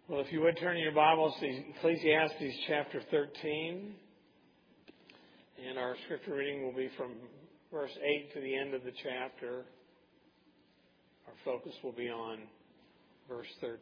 Well, if you would turn in your Bibles to Ecclesiastes chapter 13. And our scripture reading will be from verse 8 to the end of the chapter. Our focus will be on verse 13.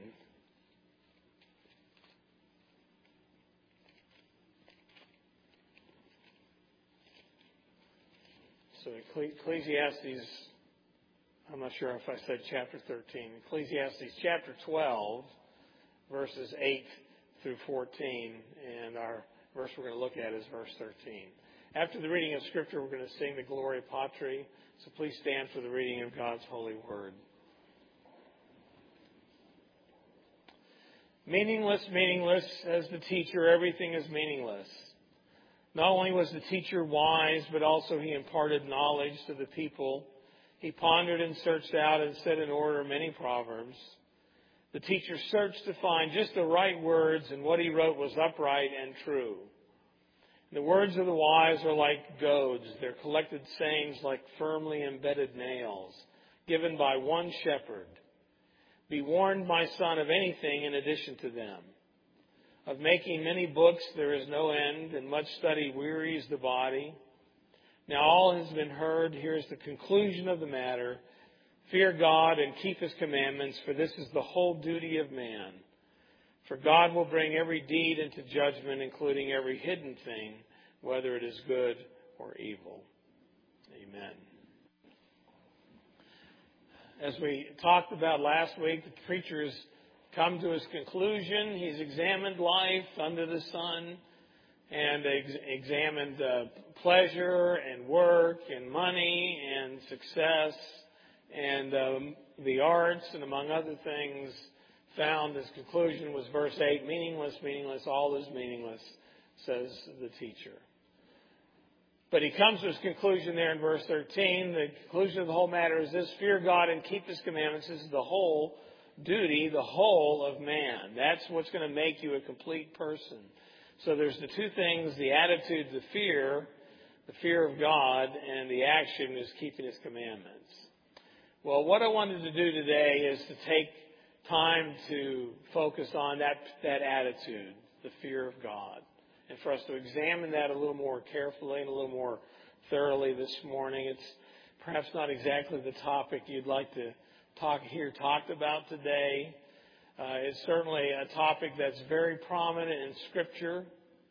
So Ecclesiastes, I'm not sure if I said chapter 13. Ecclesiastes chapter 12, verses 8 through 14. And our verse we're going to look at is verse 13. After the reading of Scripture, we're going to sing the Gloria Patri. So please stand for the reading of God's holy word. Meaningless, meaningless, says the teacher, everything is meaningless. Not only was the teacher wise, but also he imparted knowledge to the people. He pondered and searched out and set in order many proverbs. The teacher searched to find just the right words, and what he wrote was upright and true. The words of the wise are like goads, their collected sayings like firmly embedded nails, given by one shepherd. Be warned, my son, of anything in addition to them. Of making many books there is no end, and much study wearies the body. Now all has been heard. Here's the conclusion of the matter. Fear God and keep His commandments, for this is the whole duty of man. For God will bring every deed into judgment, including every hidden thing, whether it is good or evil. Amen. As we talked about last week, the preacher has come to his conclusion. He's examined life under the sun and examined pleasure and work and money and success and the arts, and among other things, found his conclusion was verse 8, meaningless, meaningless, all is meaningless, says the teacher. But he comes to his conclusion there in verse 13. The conclusion of the whole matter is this: fear God and keep His commandments. This is the whole duty, the whole of man. That's what's going to make you a complete person. So there's the two things: the attitude, the fear of God, and the action is keeping His commandments. Well, what I wanted to do today is to take time to focus on that attitude, the fear of God, and for us to examine that a little more carefully and a little more thoroughly this morning. It's perhaps not exactly the topic you'd like to hear talked about today. It's certainly a topic that's very prominent in Scripture.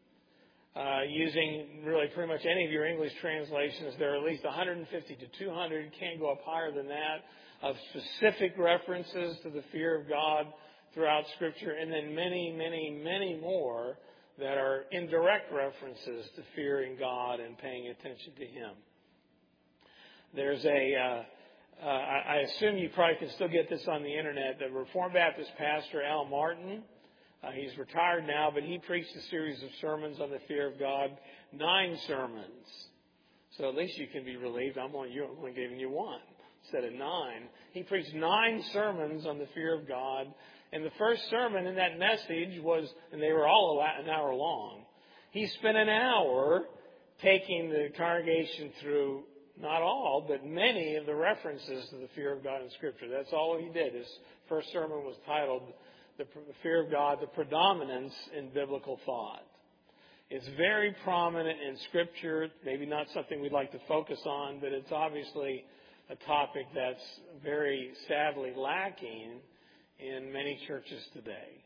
Using really pretty much any of your English translations, there are at least 150 to 200, can't go up higher than that, of specific references to the fear of God throughout Scripture, and then many, many, many more that are indirect references to fearing God and paying attention to Him. There's I assume you probably can still get this on the internet, the Reformed Baptist pastor Al Martin. He's retired now, but he preached a series of sermons on the fear of God, 9 sermons. So at least you can be relieved. I'm only giving you one instead of 9. He preached 9 sermons on the fear of God. And the first sermon in that message was, and they were all an hour long, he spent an hour taking the congregation through not all, but many of the references to the fear of God in Scripture. That's all he did. His first sermon was titled The Fear of God, the Predominance in Biblical Thought. It's very prominent in Scripture, maybe not something we'd like to focus on, but it's obviously a topic that's very sadly lacking in many churches today.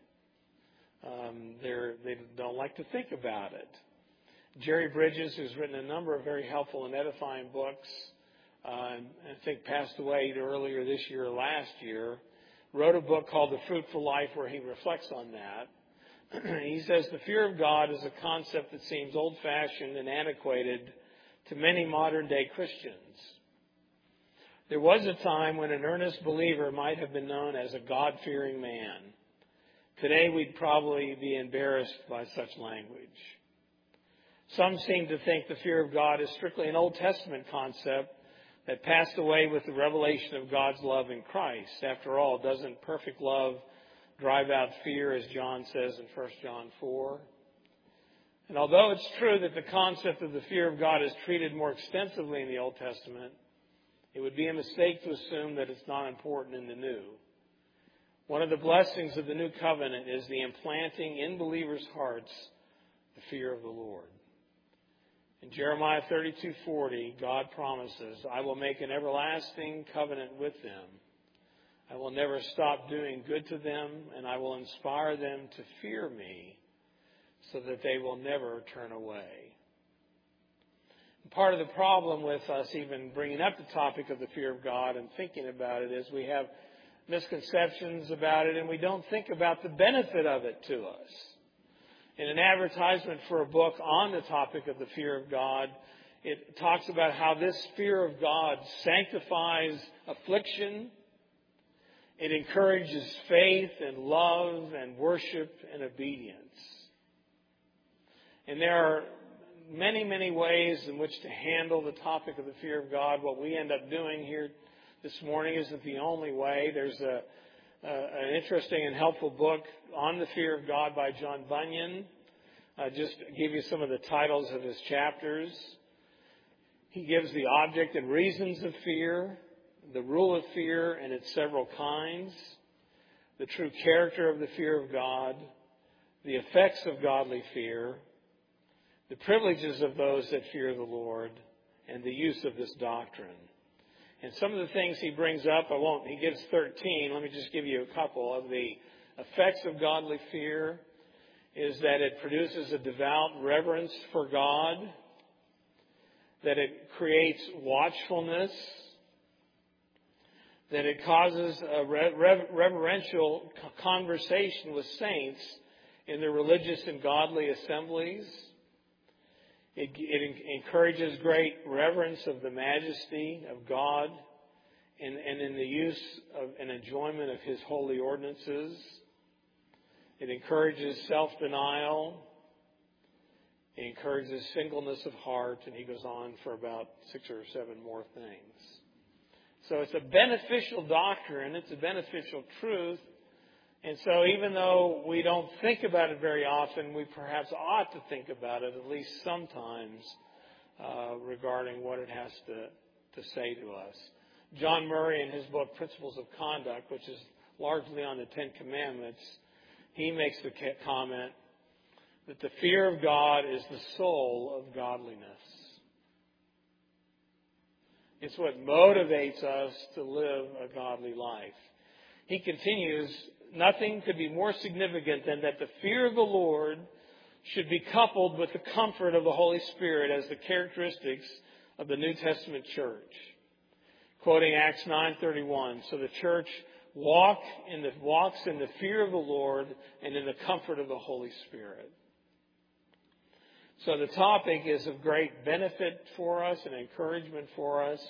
They don't like to think about it. Jerry Bridges, who's written a number of very helpful and edifying books, I think passed away either earlier this year or last year, wrote a book called The Fruitful Life where he reflects on that. He says the fear of God is a concept that seems old-fashioned and antiquated to many modern-day Christians. There was a time when an earnest believer might have been known as a God-fearing man. Today we'd probably be embarrassed by such language. Some seem to think the fear of God is strictly an Old Testament concept that passed away with the revelation of God's love in Christ. After all, doesn't perfect love drive out fear, as John says in 1 John 4? And although it's true that the concept of the fear of God is treated more extensively in the Old Testament, it would be a mistake to assume that it's not important in the New. One of the blessings of the new covenant is the implanting in believers' hearts the fear of the Lord. In Jeremiah 32:40, God promises, I will make an everlasting covenant with them. I will never stop doing good to them, and I will inspire them to fear me so that they will never turn away. And part of the problem with us even bringing up the topic of the fear of God and thinking about it is we have misconceptions about it, and we don't think about the benefit of it to us. In an advertisement for a book on the topic of the fear of God, it talks about how this fear of God sanctifies affliction. It encourages faith and love and worship and obedience. And there are many, many ways in which to handle the topic of the fear of God. What we end up doing here this morning isn't the only way. There's an interesting and helpful book on the fear of God by John Bunyan. Just to give you some of the titles of his chapters. He gives the object and reasons of fear, the rule of fear and its several kinds, the true character of the fear of God, the effects of godly fear, the privileges of those that fear the Lord, and the use of this doctrine. And some of the things he brings up, he gives 13. Let me just give you a couple of the effects of godly fear. Is that it produces a devout reverence for God, that it creates watchfulness, that it causes a reverential conversation with saints in their religious and godly assemblies. It encourages great reverence of the majesty of God and in the use of and enjoyment of His holy ordinances. It encourages self-denial. It encourages singleness of heart. And he goes on for about 6 or 7 more things. So it's a beneficial doctrine. It's a beneficial truth. And so even though we don't think about it very often, we perhaps ought to think about it at least sometimes regarding what it has to say to us. John Murray, in his book Principles of Conduct, which is largely on the Ten Commandments, he makes the comment that the fear of God is the soul of godliness. It's what motivates us to live a godly life. He continues, nothing could be more significant than that the fear of the Lord should be coupled with the comfort of the Holy Spirit as the characteristics of the New Testament church. Quoting Acts 9:31, so the church walks in the fear of the Lord and in the comfort of the Holy Spirit. So the topic is of great benefit for us and encouragement for us.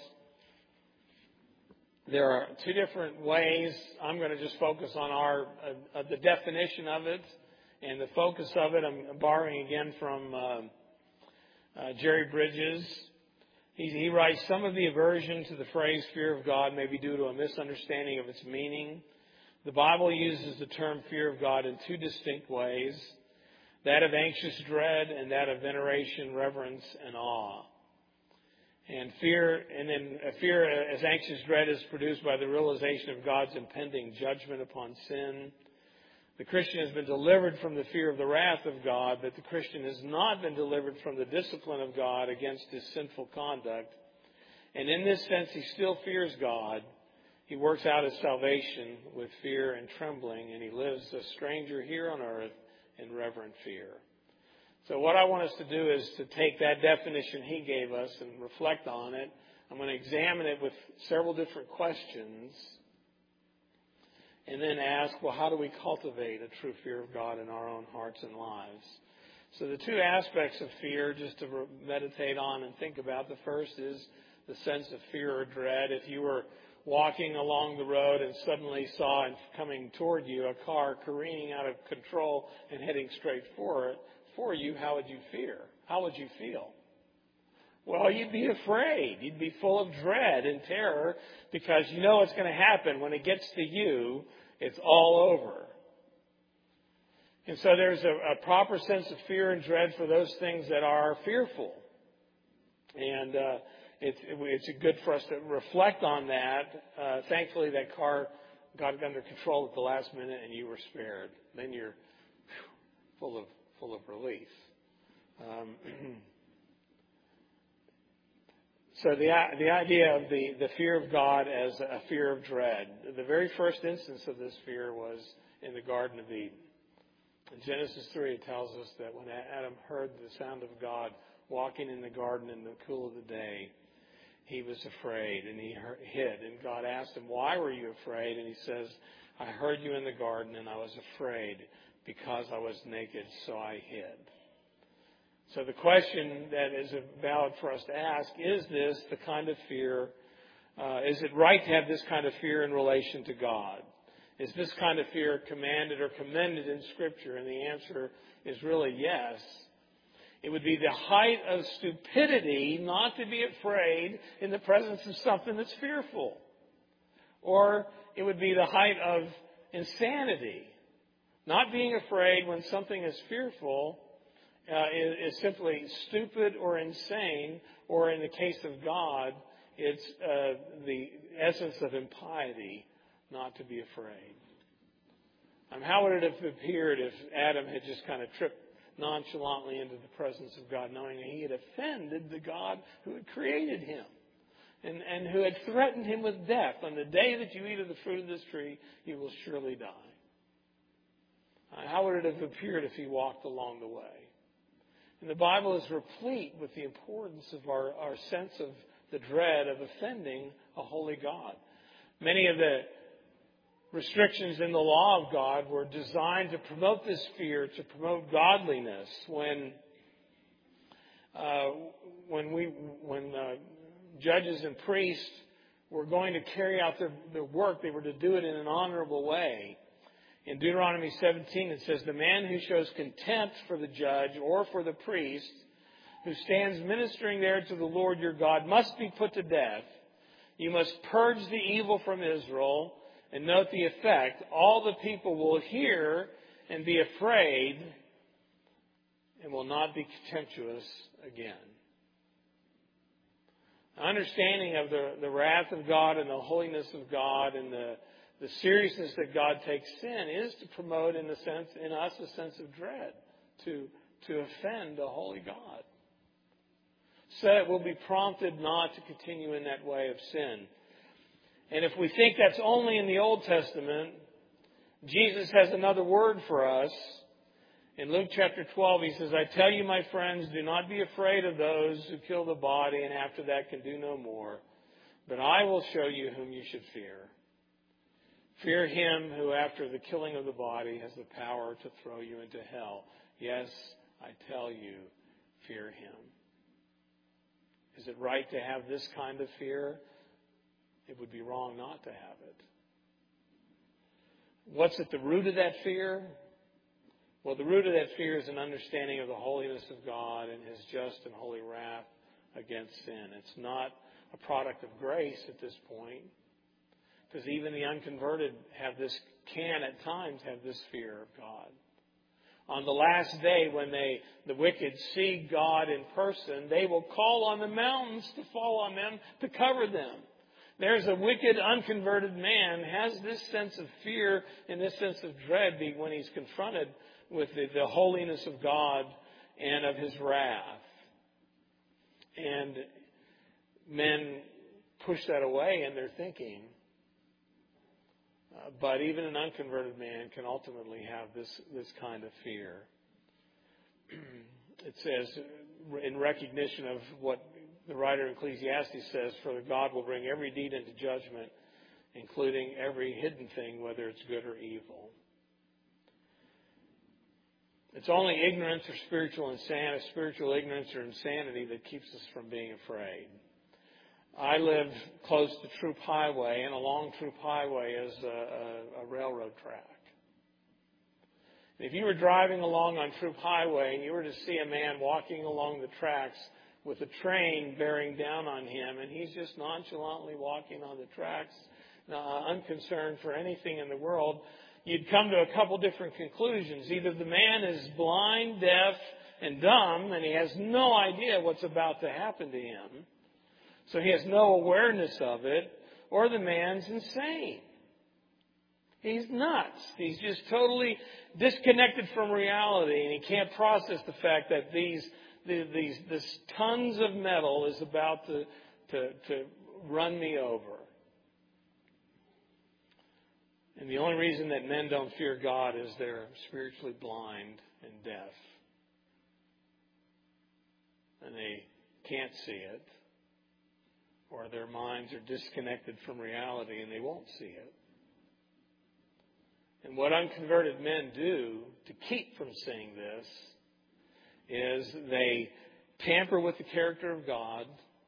There are 2 different ways. I'm going to just focus on the definition of it and the focus of it. I'm borrowing again from Jerry Bridges. He writes, some of the aversion to the phrase fear of God may be due to a misunderstanding of its meaning. The Bible uses the term fear of God in 2 distinct ways, that of anxious dread and that of veneration, reverence, and awe. And fear as anxious dread is produced by the realization of God's impending judgment upon sin. The Christian has been delivered from the fear of the wrath of God, but the Christian has not been delivered from the discipline of God against his sinful conduct. And in this sense, he still fears God. He works out his salvation with fear and trembling, and he lives a stranger here on earth in reverent fear. So what I want us to do is to take that definition he gave us and reflect on it. I'm going to examine it with several different questions and then ask, well, how do we cultivate a true fear of God in our own hearts and lives? So the 2 aspects of fear, just to meditate on and think about. The first is the sense of fear or dread. If you were walking along the road and suddenly saw coming toward you a car careening out of control and heading straight for you, how would you fear? How would you feel? Well, you'd be afraid. You'd be full of dread and terror because you know what's going to happen. When it gets to you, it's all over. And so there's a proper sense of fear and dread for those things that are fearful. And it's good for us to reflect on that. Thankfully, that car got it under control at the last minute and you were spared. Then you're full of relief. So the idea of the fear of God as a fear of dread. The very first instance of this fear was in the Garden of Eden. In Genesis 3, it tells us that when Adam heard the sound of God walking in the garden in the cool of the day, he was afraid and he hid. And God asked him, "Why were you afraid?" And he says, "I heard you in the garden and I was afraid because I was naked, so I hid." So the question that is valid for us to ask, is this the kind of fear, is it right to have this kind of fear in relation to God? Is this kind of fear commanded or commended in Scripture? And the answer is really yes. It would be the height of stupidity not to be afraid in the presence of something that's fearful. Or it would be the height of insanity. Not being afraid when something is fearful is simply stupid or insane, or in the case of God, it's the essence of impiety not to be afraid. How would it have appeared if Adam had just kind of tripped nonchalantly into the presence of God, knowing that he had offended the God who had created him and who had threatened him with death? On the day that you eat of the fruit of this tree, you will surely die. How would it have appeared if he walked along the way? And the Bible is replete with the importance of our sense of the dread of offending a holy God. Many of the restrictions in the law of God were designed to promote this fear, to promote godliness. When judges and priests were going to carry out their work, they were to do it in an honorable way. In Deuteronomy 17, it says, "The man who shows contempt for the judge or for the priest who stands ministering there to the Lord your God must be put to death. You must purge the evil from Israel." And note the effect. "All the people will hear and be afraid and will not be contemptuous again." Understanding of the wrath of God and the holiness of God and the seriousness that God takes sin is to promote in us a sense of dread, to offend a holy God. So that we'll be prompted not to continue in that way of sin. And if we think that's only in the Old Testament, Jesus has another word for us. In Luke chapter 12, he says, "I tell you, my friends, do not be afraid of those who kill the body and after that can do no more. But I will show you whom you should fear. Fear him who after the killing of the body has the power to throw you into hell. Yes, I tell you, fear him." Is it right to have this kind of fear? It would be wrong not to have it. What's at the root of that fear? Well, the root of that fear is an understanding of the holiness of God and his just and holy wrath against sin. It's not a product of grace at this point, because even the unconverted can at times have this fear of God. On the last day, when the wicked see God in person, they will call on the mountains to fall on them to cover them. There's a wicked, unconverted man has this sense of fear and this sense of dread when he's confronted with the holiness of God and of his wrath. And men push that away in their thinking. But even an unconverted man can ultimately have this kind of fear. It says, in recognition of what the writer in Ecclesiastes says, "For God will bring every deed into judgment, including every hidden thing, whether it's good or evil." It's only ignorance or spiritual ignorance or insanity that keeps us from being afraid. I live close to Troop Highway, and along Troop Highway is a railroad track. If you were driving along on Troop Highway and you were to see a man walking along the tracks with a train bearing down on him, and he's just nonchalantly walking on the tracks, unconcerned for anything in the world, you'd come to a couple different conclusions. Either the man is blind, deaf, and dumb, and he has no idea what's about to happen to him, so he has no awareness of it, or the man's insane. He's nuts. He's just totally disconnected from reality, and he can't process the fact that this tons of metal is about to run me over. And the only reason that men don't fear God is they're spiritually blind and deaf. And they can't see it. Or their minds are disconnected from reality and they won't see it. And what unconverted men do to keep from seeing this is they tamper with the character of God.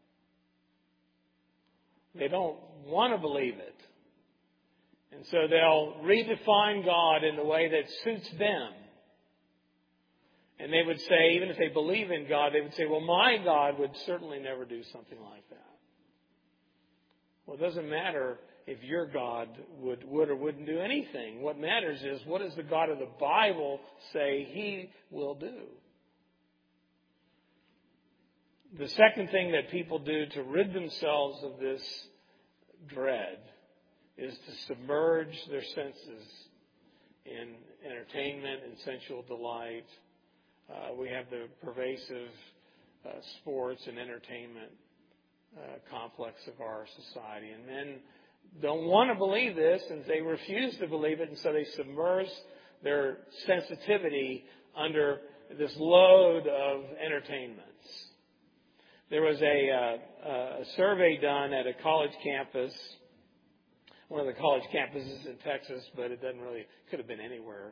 They don't want to believe it. And so they'll redefine God in the way that suits them. And they would say, even if they believe in God, they would say, well, my God would certainly never do something like that. Well, it doesn't matter if your God would or wouldn't do anything. What matters is, what does the God of the Bible say He will do? The second thing that people do to rid themselves of this dread is to submerge their senses in entertainment and sensual delight. We have the pervasive sports and entertainment complex of our society. And men don't want to believe this, and they refuse to believe it, and so they submerge their sensitivity under this load of entertainments. There was a survey done at a college campus, one of the college campuses in Texas, but it could have been anywhere.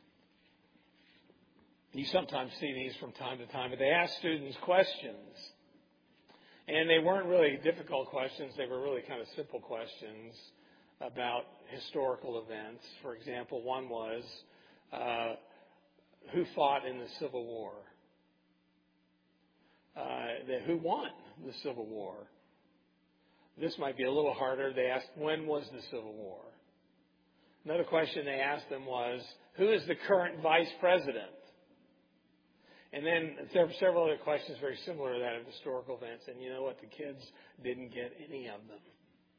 You sometimes see these from time to time, but they asked students questions. And they weren't really difficult questions. They were really kind of simple questions about historical events. For example, one was, who fought in the Civil War? Who won the Civil War? This might be a little harder. They asked, when was the Civil War? Another question they asked them was, who is the current vice president? And then there were several other questions very similar to that of historical events. And you know what? The kids didn't get any of them.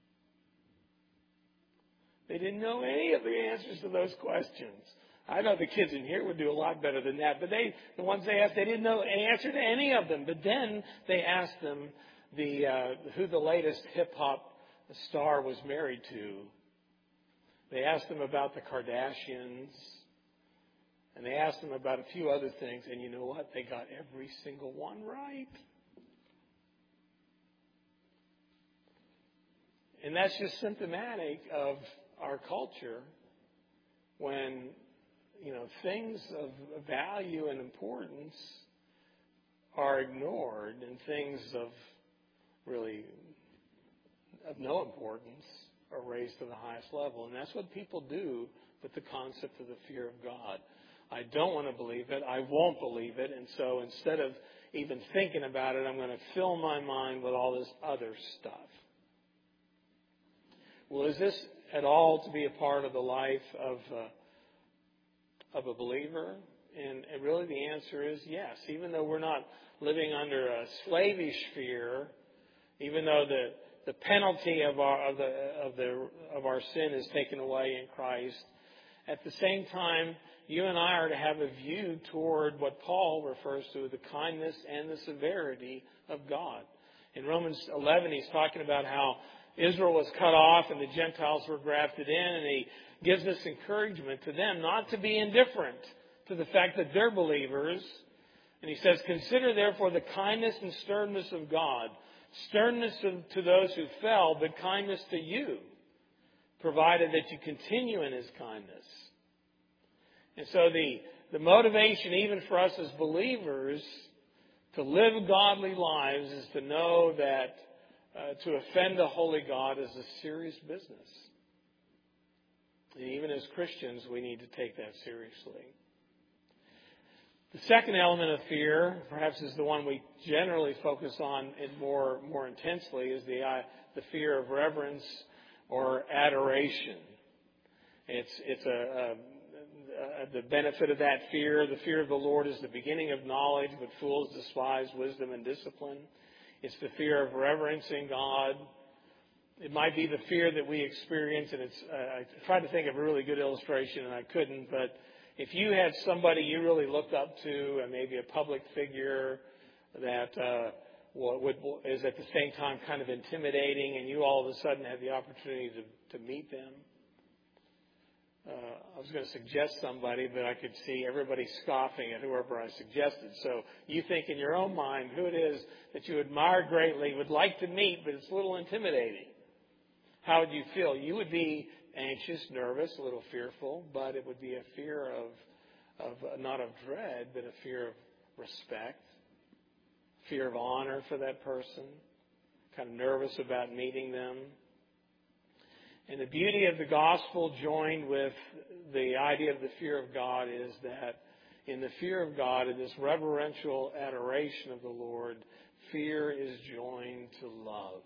They didn't know any of the answers to those questions. I know the kids in here would do a lot better than that. But the ones they asked, they didn't know an answer to any of them. But then they asked them who the latest hip-hop star was married to. They asked them about the Kardashians. And they asked them about a few other things, and you know what? They got every single one right. And that's just symptomatic of our culture when, things of value and importance are ignored and things of no importance are raised to the highest level. And that's what people do with the concept of the fear of God. I don't want to believe it. I won't believe it. And so instead of even thinking about it, I'm going to fill my mind with all this other stuff. Well, is this at all to be a part of the life of a believer? And really the answer is yes. Even though we're not living under a slavish fear, even though the penalty of our sin is taken away in Christ, at the same time, you and I are to have a view toward what Paul refers to as the kindness and the severity of God. In Romans 11, he's talking about how Israel was cut off and the Gentiles were grafted in, and he gives this encouragement to them not to be indifferent to the fact that they're believers. And he says, consider therefore the kindness and sternness of God, sternness to those who fell, but kindness to you, provided that you continue in His kindness. And so the motivation even for us as believers to live godly lives is to know that to offend a holy God is a serious business. And even as Christians, we need to take that seriously. The second element of fear, perhaps is the one we generally focus on more intensely, is the fear of reverence or adoration. It's the benefit of that fear. The fear of the Lord is the beginning of knowledge, but fools despise wisdom and discipline. It's the fear of reverencing God. It might be the fear that we experience, and I tried to think of a really good illustration, and I couldn't, but if you had somebody you really looked up to, and maybe a public figure that is at the same time kind of intimidating, and you all of a sudden had the opportunity to meet them. I was going to suggest somebody, but I could see everybody scoffing at whoever I suggested. So you think in your own mind who it is that you admire greatly, would like to meet, but it's a little intimidating. How would you feel? You would be anxious, nervous, a little fearful, but it would be a fear of not of dread, but a fear of respect, fear of honor for that person, kind of nervous about meeting them. And the beauty of the gospel joined with the idea of the fear of God is that in the fear of God, in this reverential adoration of the Lord, fear is joined to love.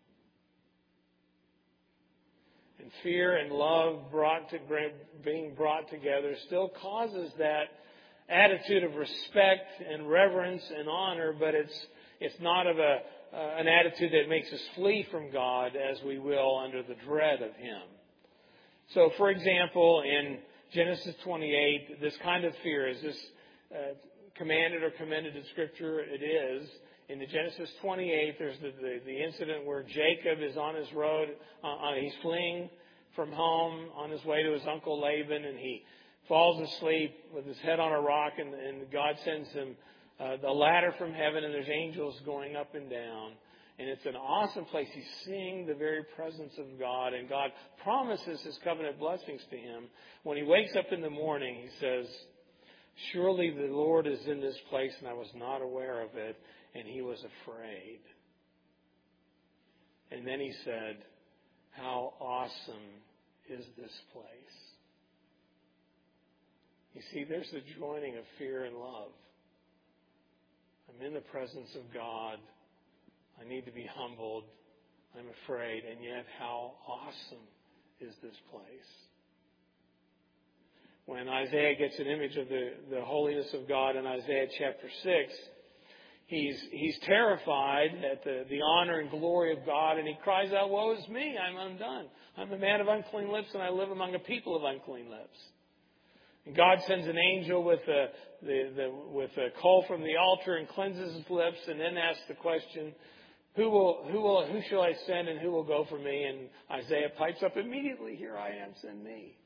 And fear and love being brought together still causes that attitude of respect and reverence and honor, but it's not of an attitude that makes us flee from God as we will under the dread of Him. So, for example, in Genesis 28, this kind of fear, is this commanded or commended in Scripture? It is. In the Genesis 28, there's the incident where Jacob is on his road. He's fleeing from home on his way to his uncle Laban, and he falls asleep with his head on a rock, and God sends him the ladder from heaven, and there's angels going up and down. And it's an awesome place. He's seeing the very presence of God, and God promises His covenant blessings to him. When he wakes up in the morning, he says, "Surely the Lord is in this place, and I was not aware of it." And he was afraid. And then he said, "How awesome is this place?" You see, there's the joining of fear and love. I'm in the presence of God. I need to be humbled. I'm afraid. And yet, how awesome is this place? When Isaiah gets an image of the holiness of God in Isaiah chapter 6, he's terrified at the honor and glory of God, and he cries out, "Woe is me, I'm undone. I'm a man of unclean lips, and I live among a people of unclean lips." And God sends an angel with a coal from the altar and cleanses his lips, and then asks the question, who shall I send, and who will go for me? And Isaiah pipes up immediately, "Here I am, send me."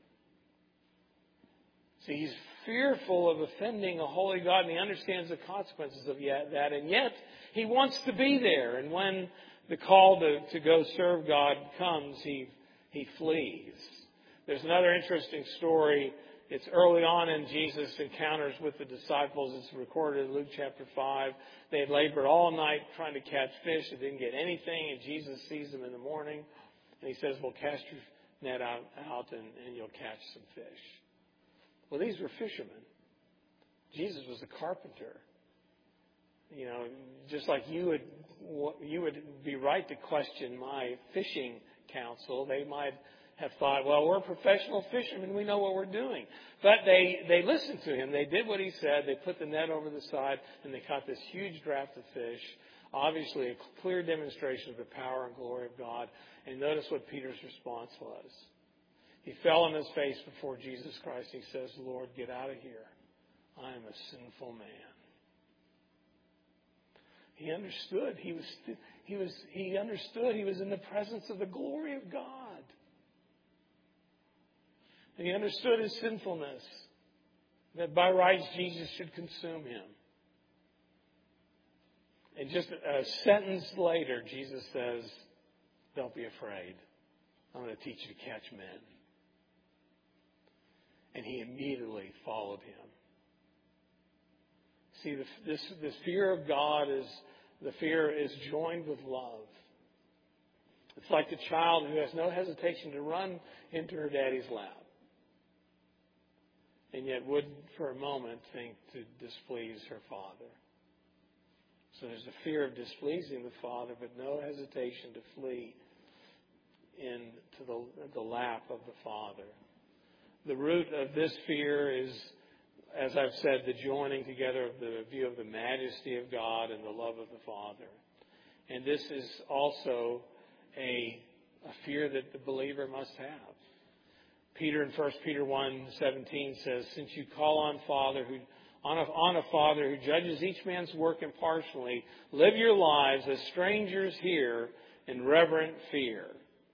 See, he's fearful of offending a holy God, and he understands the consequences of that, and yet he wants to be there. And when the call to go serve God comes, he flees. There's another interesting story. It's early on in Jesus' encounters with the disciples. It's recorded in Luke chapter 5. They had labored all night trying to catch fish. They didn't get anything, and Jesus sees them in the morning, and he says, "Well, cast your net out and you'll catch some fish." Well, these were fishermen. Jesus was a carpenter. You know, just like you would be right to question my fishing counsel. They might have thought, "Well, we're professional fishermen. We know what we're doing." But they listened to him. They did what he said. They put the net over the side, and they caught this huge draft of fish. Obviously, a clear demonstration of the power and glory of God. And notice what Peter's response was. He fell on his face before Jesus Christ. He says, "Lord, get out of here. I am a sinful man." He understood. He understood he was in the presence of the glory of God. And he understood his sinfulness, that by rights Jesus should consume him. And just a sentence later, Jesus says, "Don't be afraid. I'm going to teach you to catch men." And he immediately followed him. See, this fear of God is joined with love. It's like the child who has no hesitation to run into her daddy's lap, and yet would for a moment think to displease her father. So there's a fear of displeasing the father, but no hesitation to flee into the lap of the Father. The root of this fear is, as I've said, the joining together of the view of the majesty of God and the love of the Father. And this is also a a fear that the believer must have. Peter in 1 Peter 1:17 says, "Since you call on a Father who judges each man's work impartially, live your lives as strangers here in reverent fear."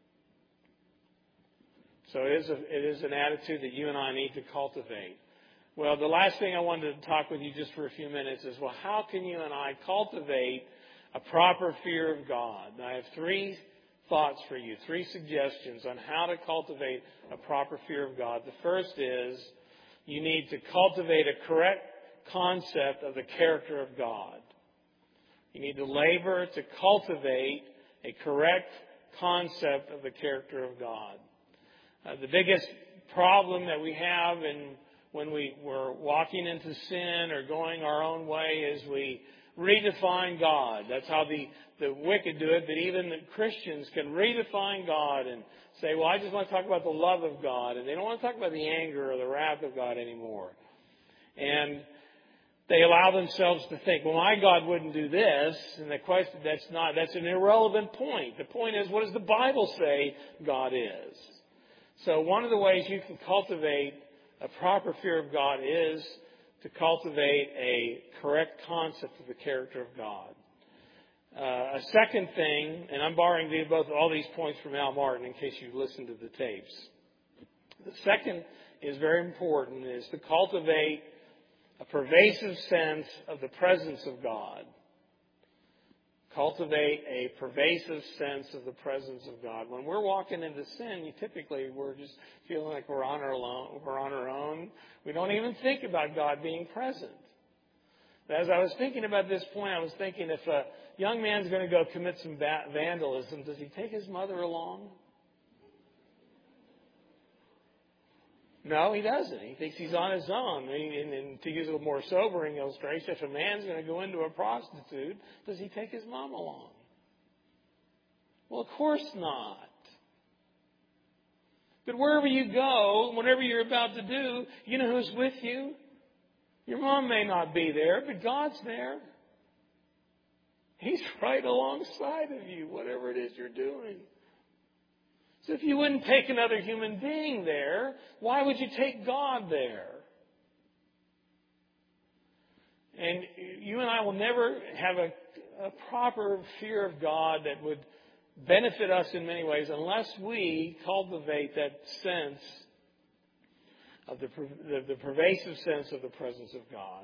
So it is an attitude that you and I need to cultivate. Well, the last thing I wanted to talk with you just for a few minutes is, well, how can you and I cultivate a proper fear of God? And I have 3 thoughts for you, 3 suggestions on how to cultivate a proper fear of God. The first is you need to cultivate a correct concept of the character of God. You need to labor to cultivate a correct concept of the character of God. The biggest problem that we have when we're walking into sin or going our own way is we redefine God. That's how the wicked do it, but even the Christians can redefine God and say, well, I just want to talk about the love of God, and they don't want to talk about the anger or the wrath of God anymore. And they allow themselves to think, well, my God wouldn't do this, and the question, that's an irrelevant point. The point is, what does the Bible say God is? So one of the ways you can cultivate a proper fear of God is to cultivate a correct concept of the character of God. A second thing, and I'm borrowing all these points from Al Martin in case you listened to the tapes. The second is very important, is to cultivate a pervasive sense of the presence of God. Cultivate a pervasive sense of the presence of God. When we're walking into sin, we're just feeling like we're on our own. We don't even think about God being present. As I was thinking about this point, I was thinking, if a young man's going to go commit some vandalism, does he take his mother along? No, he doesn't. He thinks he's on his own. And to use a more sobering illustration, if a man's going to go into a prostitute, does he take his mom along? Well, of course not. But wherever you go, whatever you're about to do, you know who's with you? Your mom may not be there, but God's there. He's right alongside of you, whatever it is you're doing. So if you wouldn't take another human being there, why would you take God there? And you and I will never have a proper fear of God that would benefit us in many ways unless we cultivate that sense of the pervasive sense of the presence of God.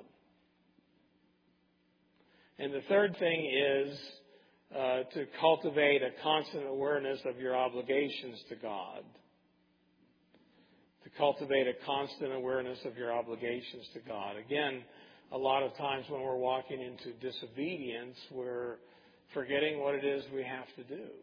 And the third thing is to cultivate a constant awareness of your obligations to God. To cultivate a constant awareness of your obligations to God. Again, a lot of times when we're walking into disobedience, we're forgetting what it is we have to do.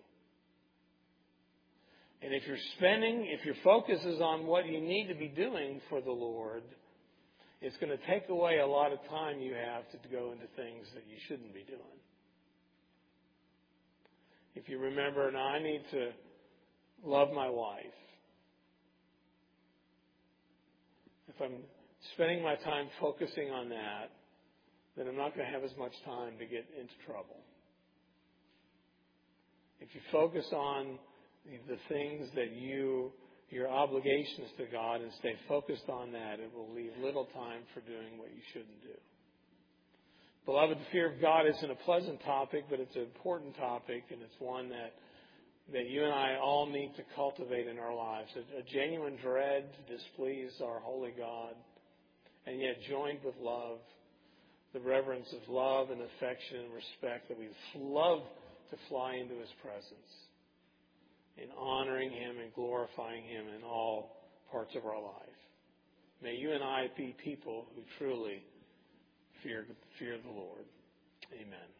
And if your focus is on what you need to be doing for the Lord, it's going to take away a lot of time you have to go into things that you shouldn't be doing. If you remember, now I need to love my wife. If I'm spending my time focusing on that, then I'm not going to have as much time to get into trouble. If you focus on the things that your obligations to God, and stay focused on that, it will leave little time for doing what you shouldn't do. Beloved, the fear of God isn't a pleasant topic, but it's an important topic, and it's one that you and I all need to cultivate in our lives. A genuine dread to displease our holy God, and yet joined with love, the reverence of love and affection and respect that we love to fly into His presence, in honoring Him and glorifying Him in all parts of our life. May you and I be people who truly fear the Lord. Amen.